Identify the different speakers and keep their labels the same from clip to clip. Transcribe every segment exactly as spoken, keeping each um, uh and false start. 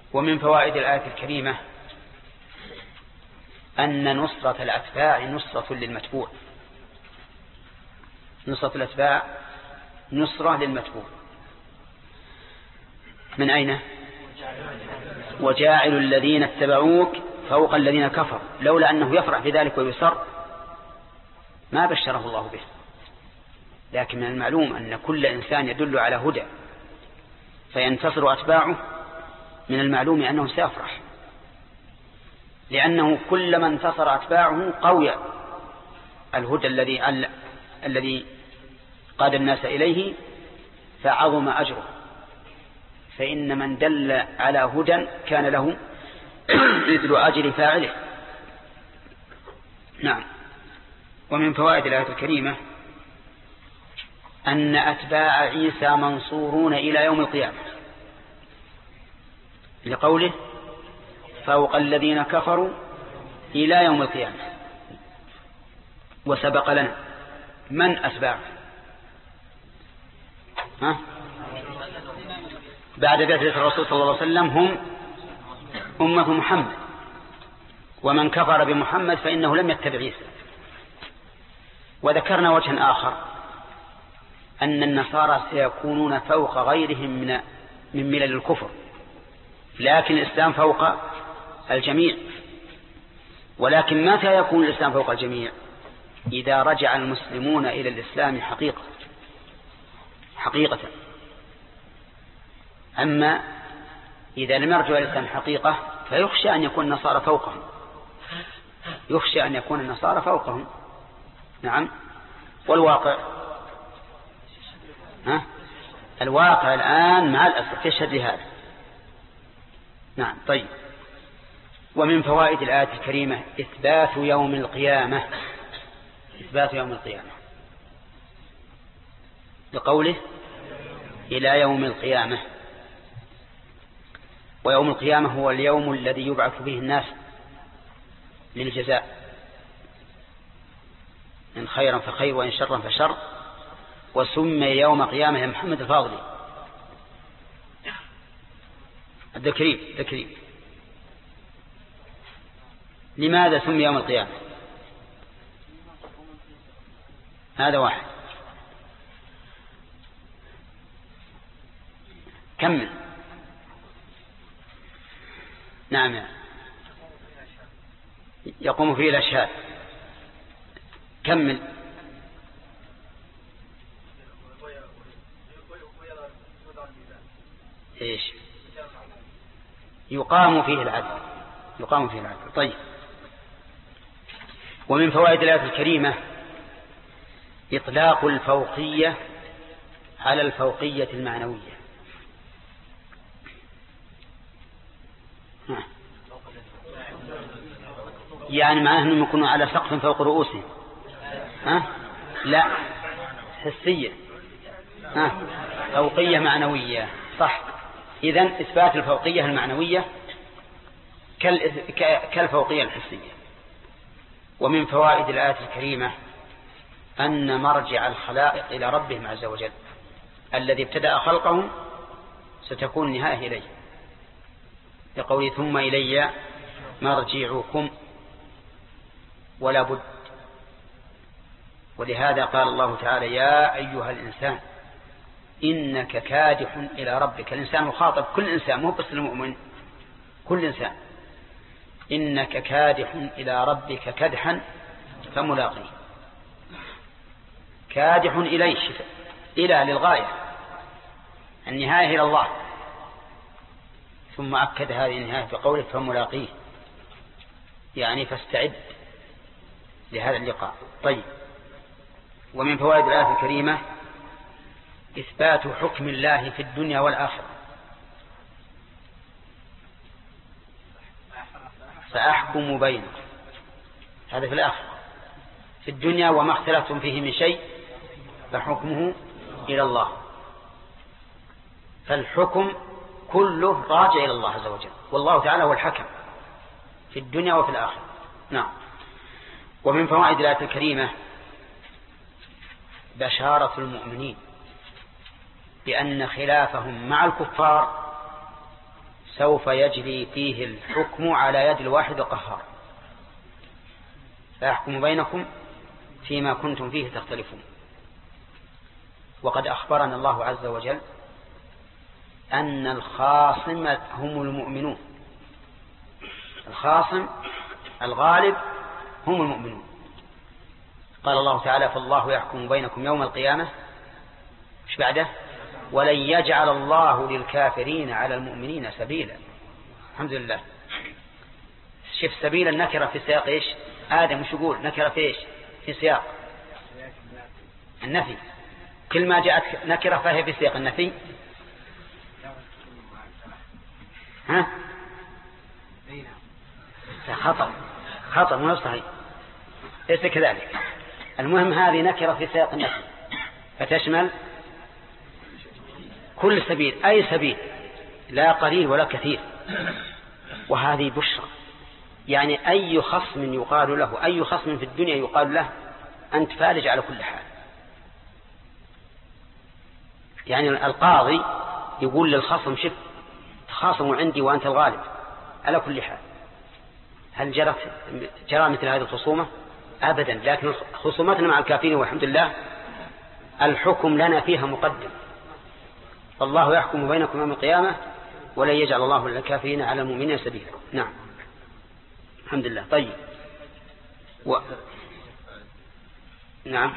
Speaker 1: ومن فوائد الآية الكريمة أن نصرة الأتباع نصرة للمتبوع. نصرة الأتباع نصرة للمتبوع. من أين؟ وجاعل الذين اتبعوك فوق الذين كفروا، لولا أنه يفرح بذلك ويسر ما بشره الله به. لكن من المعلوم أن كل إنسان يدل على هدى فينتصر أتباعه، من المعلوم أنه سيفرح، لأنه كلما انتصر أتباعه قوي الهدى الذي الذي قاد الناس إليه فعظم أجره. فإن من دل على هدى كان له مثل أجر فاعله. نعم. ومن فوائد الآية الكريمة أن أتباع عيسى منصورون إلى يوم القيامة، لقوله فوق الذين كفروا إلى يوم القيامة. وسبق لنا من أتباعه ها؟ بعد بعثة الرسول صلى الله عليه وسلم هم أمة محمد، ومن كفر بمحمد فإنه لم يتبع عيسى. وذكرنا وجها آخر أن النصارى سيكونون فوق غيرهم من من ملل الكفر، لكن الإسلام فوق الجميع. ولكن متى يكون الإسلام فوق الجميع؟ إذا رجع المسلمون إلى الإسلام حقيقة حقيقة. أما إذا لم يرجع إلى الإسلام حقيقة فيخشى أن يكون النصارى فوقهم، يخشى أن يكون النصارى فوقهم. نعم. والواقع ها؟ الواقع الآن مع الأسف يشهد لهذا. نعم. طيب. ومن فوائد الآية الكريمة إثبات يوم القيامة، إثبات يوم القيامة بقوله إلى يوم القيامة. ويوم القيامة هو اليوم الذي يبعث به الناس للجزاء، إن خيرا فخير وإن شرا فشر. وسمي يوم قيامة يا محمد الفاضلي الذكريب ذكريب. لماذا سمي يوم القيامة؟ هذا واحد. كمل. نعم. يقوم فيه الأشهاد. كمل. إيش؟ يقام فيه العدل. يقام فيه العدل. طيب. ومن فوائد الآية الكريمة إطلاق الفوقية على الفوقية المعنوية. يعني معناه أنهم يكونوا على سقف فوق رؤوسهم. ها؟ لا، حسية. ها؟ فوقية معنوية. صح. إذن إثبات الفوقية المعنوية كالفوقية الحسية. ومن فوائد الآية الكريمة أن مرجع الخلائق إلى ربهم عز وجل، الذي ابتدأ خلقهم ستكون النهاية إليه، لقوله ثم إلي مرجعكم. ولا بد. ولهذا قال الله تعالى يا أيها الإنسان إنك كادح إلى ربك. الإنسان مخاطب، كل إنسان، مو بس المؤمن، كل إنسان. إنك كادح إلى ربك كدحا فملاقيه. كادح إليه، إلى للغاية، النهاية إلى الله. ثم أكد هذه النهاية بقوله فملاقيه، يعني فاستعد لهذا اللقاء. طيب. ومن فوائد الآية الكريمة إثبات حكم الله في الدنيا والآخرة. فأحكم بينكم، هذا في الآخرة. في الدنيا وما اختلفتم فيه من شيء فحكمه إلى الله. فالحكم كله راجع إلى الله عز وجل، والله تعالى هو الحكم في الدنيا وفي الآخرة. نعم. ومن فوائد الآية الكريمة بشارة المؤمنين بأن خلافهم مع الكفار سوف يجري فيه الحكم على يد الواحد القهار فيحكم بينكم فيما كنتم فيه تختلفون. وقد أخبرنا الله عز وجل أن الخاصم هم المؤمنون، الخاصم الغالب هم المؤمنون. قال الله تعالى فالله يحكم بينكم يوم القيامة مش بعده ولن يجعل الله للكافرين على المؤمنين سبيلا. الحمد لله. شوف سبيل النكرة في سياق إيش؟ آدم وش يقول نكرة في إيش؟ في سياق النفي. كل ما جاءت نكرة فهي في سياق النفي. ها؟ خطأ خطأ مو صحيح، ليس كذلك. المهم هذه نكرة في سياق النفي فتشمل كل سبيل، أي سبيل، لا قليل ولا كثير. وهذه بشرى، يعني أي خصم يقال له، أي خصم في الدنيا يقال له أنت فالج على كل حال. يعني القاضي يقول للخصم شف تخاصموا عندي وأنت الغالب على كل حال. هل جرت جرى مثل هذه الخصومة؟ أبدا. لكن خصومتنا مع الكافرين والحمد لله الحكم لنا فيها مقدم. فالله يحكم بينكم يوم القيامة ولن يجعل الله للكافرين على المؤمنين سبيلا. نعم الحمد لله. طيب و... نعم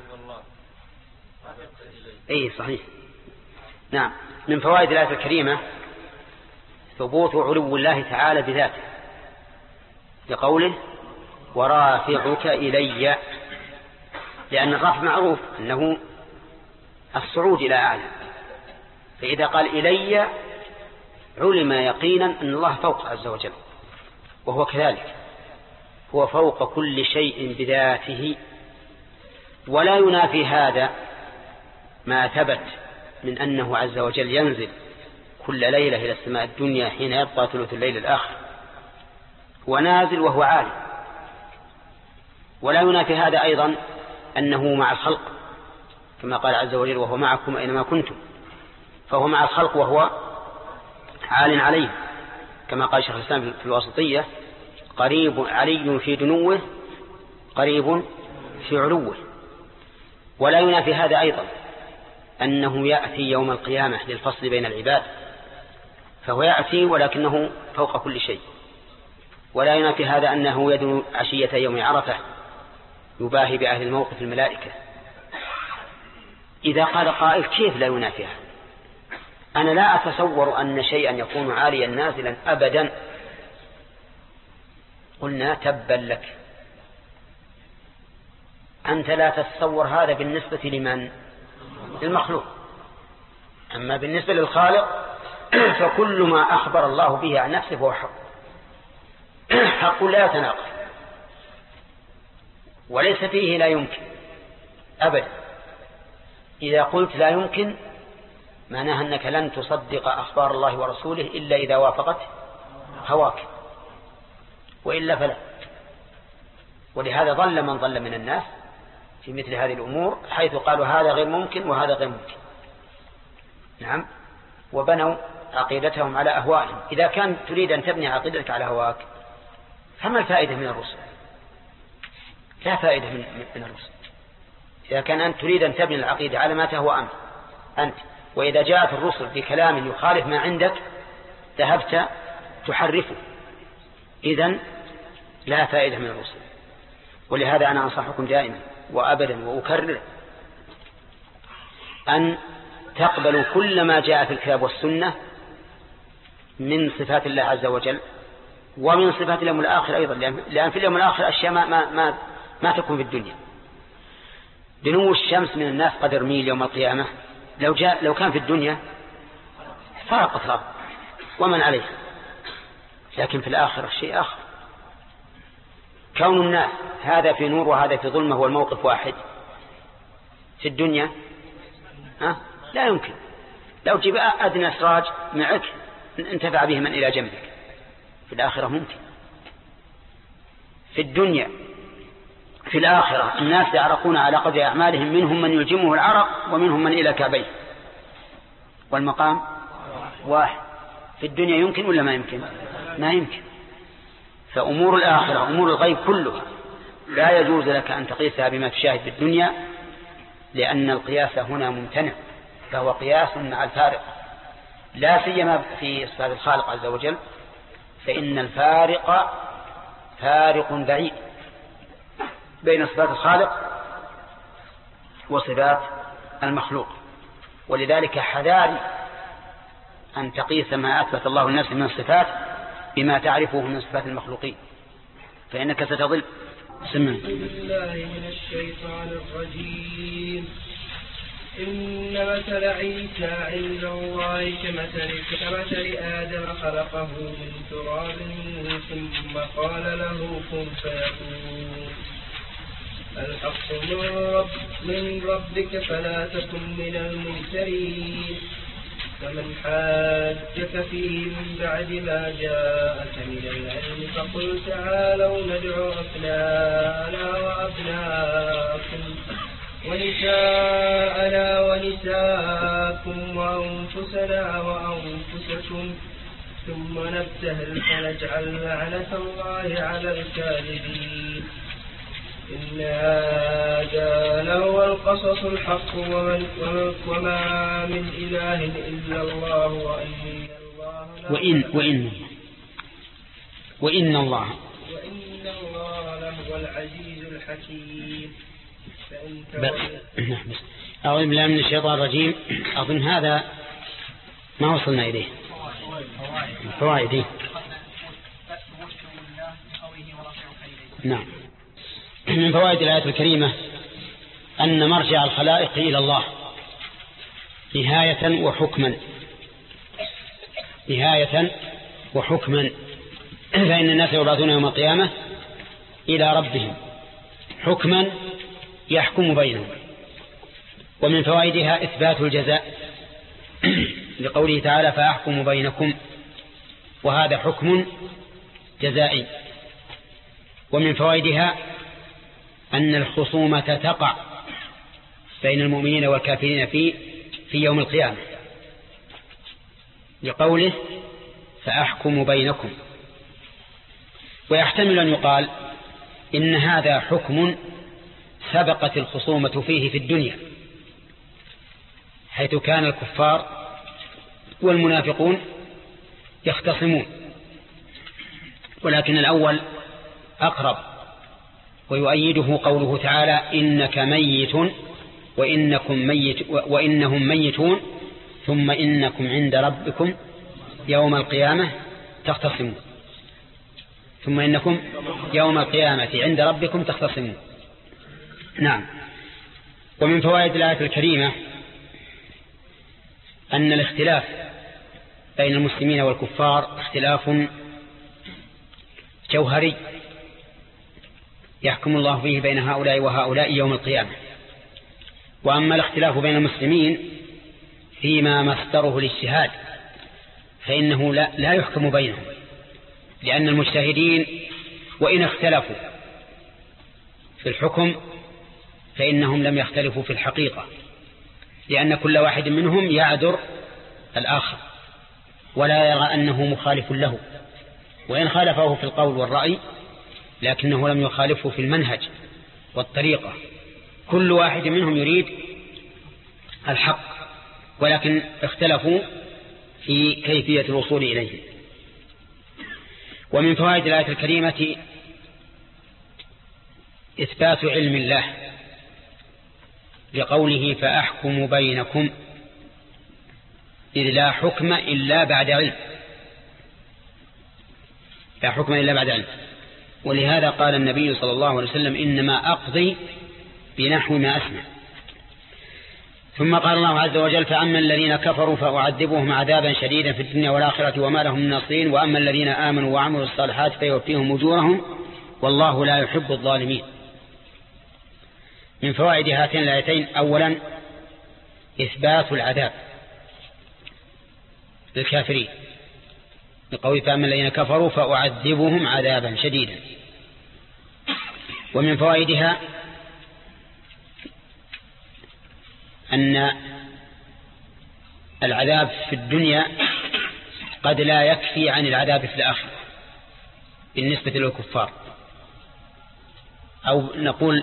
Speaker 1: اي صحيح. نعم من فوائد الآية الكريمة ثبوت علو الله تعالى بذاته لقوله ورافعك إلي، لأن الرفع معروف أنه الصعود إلى أعلى، فإذا قال إلي علم يقينا أن الله فوق عز وجل، وهو كذلك، هو فوق كل شيء بذاته. ولا ينافي هذا ما ثبت من أنه عز وجل ينزل كل ليلة إلى السماء الدنيا حين يبقى ثلث الليل الآخر، ونازل وهو عالي. ولا ينافي هذا أيضا أنه مع الخلق كما قال عز وجل وهو معكم أينما كنتم، فهو مع الخلق وهو عال عليه، كما قال شيخ الإسلام في الواسطية قريب علي في دنوه قريب في علوه. ولا ينافي هذا أيضا أنه يأتي يوم القيامة للفصل بين العباد، فهو يأتي ولكنه فوق كل شيء. ولا ينافي هذا أنه يدنو عشية يوم عرفة يباهي بأهل الموقف الملائكة. إذا قال قائل كيف لا ينافيها؟ أنا لا أتصور أن شيئا يكون عاليا نازلا أبدا. قلنا تبا لك، أنت لا تتصور هذا بالنسبة لمن؟ للمخلوق. أما بالنسبة للخالق فكل ما أخبر الله به عن نفسه هو حق، حق لا يتناقض وليس فيه لا يمكن أبدا. إذا قلت لا يمكن معناها أنك لن تصدق أخبار الله ورسوله إلا إذا وافقت هواك، وإلا فلا. ولهذا ضل من ضل من الناس في مثل هذه الأمور، حيث قالوا هذا غير ممكن وهذا غير ممكن. نعم، وبنوا عقيدتهم على أهوائهم. إذا كان تريد أن تبني عقيدتك على هواك فما الفائدة من الرسل؟ لا فائدة من, من الرسل. إذا كان أنت تريد أن تبني العقيدة على ما تهوى أنت أنت وإذا جاءت الرسل بكلام يخالف ما عندك ذهبت تحرفه، إذن لا فائدة من الرسل. ولهذا أنا أنصحكم دائما وأبدا وأكرر أن تقبلوا كل ما جاء في الكتاب والسنة من صفات الله عز وجل ومن صفات اليوم الآخر أيضا، لأن في اليوم الآخر أشياء ما, ما, ما, ما تكون في الدنيا. دنو الشمس من الناس قدر ميل يوم القيامة، لو, جاء لو كان في الدنيا فرقت الأرض ومن عليها، لكن في الآخرة شيء آخر. كون الناس هذا في نور وهذا في ظلمة هو الموقف واحد. في الدنيا ها؟ لا يمكن. لو جيب أدنى سراج معك انتفع به من إلى جنبك. في الآخرة ممكن. في الدنيا في الآخرة الناس يعرقون على قدر أعمالهم، منهم من يلجمه العرق ومنهم من إلى كعبيه، والمقام واحد. في الدنيا يمكن ولا ما يمكن؟ ما يمكن. فأمور الآخرة أمور الغيب كلها لا يجوز لك أن تقيسها بما تشاهد في الدنيا، لأن القياس هنا ممتنع، فهو قياس مع الفارق، لا سيما في صفات الخالق عز وجل، فإن الفارق فارق بعيد بين صفات الخالق وصفات المخلوق. ولذلك حذاري أن تقيس ما أثبت الله لنفسه من الصفات بما تعرفه من صفات المخلوقين، فإنك ستضل. سمع
Speaker 2: بالله من الشيطان الرجيم. إن مثل عيسى عند الله كمثل كمثل آدم خلقه من تراب ثم قال له كن فيكون. الحق من, رب من ربك فلا تكن من الممترين. فمن حاجك فيه من بعد ما جاءك من العلم فقل تعالوا ندعو أبناءنا وأبناءكم ونساءنا ونساءكم وأنفسنا وأنفسكم ثم نبتهل فنجعل لعنة الله على الكاذبين. إن هذا لهو القصص الحق ومن وما من إله إلا الله وإن الله
Speaker 1: وإن وإن وإن الله
Speaker 2: وإن الله لهو العزيز الحكيم.
Speaker 1: أعوذ بالله من الشيطان الرجيم. أظن هذا ما وصلنا إليه فوائده. نعم. من فوائد الآية الكريمة أن مرجع الخلائق إلى الله نهاية وحكما نهاية وحكما فإن الناس يبعثون يوم القيامة إلى ربهم حكما يحكم بينهم. ومن فوائدها إثبات الجزاء لقوله تعالى فأحكم بينكم، وهذا حكم جزائي. ومن فوائدها أن الخصومة تقع بين المؤمنين والكافرين في في يوم القيامة لقوله فأحكم بينكم. ويحتمل أن يقال إن هذا حكم سبقت الخصومة فيه في الدنيا، حيث كان الكفار والمنافقون يختصمون، ولكن الأول أقرب. ويؤيده قوله تعالى إنك ميت وإنكم ميت وإنهم ميتون ثم إنكم عند ربكم يوم القيامة تختصمون ثم إنكم يوم القيامة عند ربكم تختصمون. نعم. ومن فوائد الآية الكريمة أن الاختلاف بين المسلمين والكفار اختلاف جوهري يحكم الله فيه بين هؤلاء وهؤلاء يوم القيامة. وأما الاختلاف بين المسلمين فيما مصدره الاجتهاد فإنه لا, لا يحكم بينهم، لأن المجتهدين وإن اختلفوا في الحكم فإنهم لم يختلفوا في الحقيقة، لأن كل واحد منهم يعذر الآخر ولا يرى أنه مخالف له، وإن خالفه في القول والرأي لكنه لم يخالفه في المنهج والطريقة. كل واحد منهم يريد الحق، ولكن اختلفوا في كيفية الوصول إليه. ومن فوائد الآية الكريمة إثبات علم الله لقوله فأحكم بينكم، إذ لا حكم إلا بعد علم لا حكم إلا بعد علم. ولهذا قال النبي صلى الله عليه وسلم إنما أقضي بنحو ما أسمع. ثم قال الله عز وجل فأما الذين كفروا فأعذبهم عذابا شديدا في الدنيا والآخرة وما لهم من ناصرين وأما الذين آمنوا وعملوا الصالحات فيوفيهم أجورهم والله لا يحب الظالمين. من فوائد هاتين الآيتين أولا إثبات العذاب للكافرين بقول فأما الذين كفروا فأعذبهم عذابا شديدا. ومن فوائدها أن العذاب في الدنيا قد لا يكفي عن العذاب في الآخرة بالنسبة للكفار، أو نقول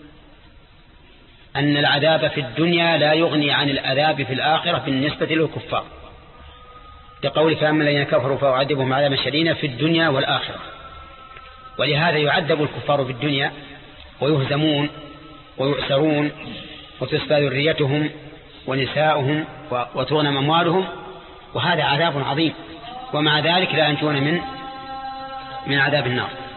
Speaker 1: أن العذاب في الدنيا لا يغني عن العذاب في الآخرة بالنسبة للكفار، لقول فأما الذين كفروا فأعذبهم عذابا شديدا في الدنيا والآخرة. ولهذا يعذب الكفار في الدنيا ويهزمون ويؤسرون وتسبى ذريتهم ونساؤهم وتغنم أموالهم، وهذا عذاب عظيم، ومع ذلك لا ينجون من من عذاب النار.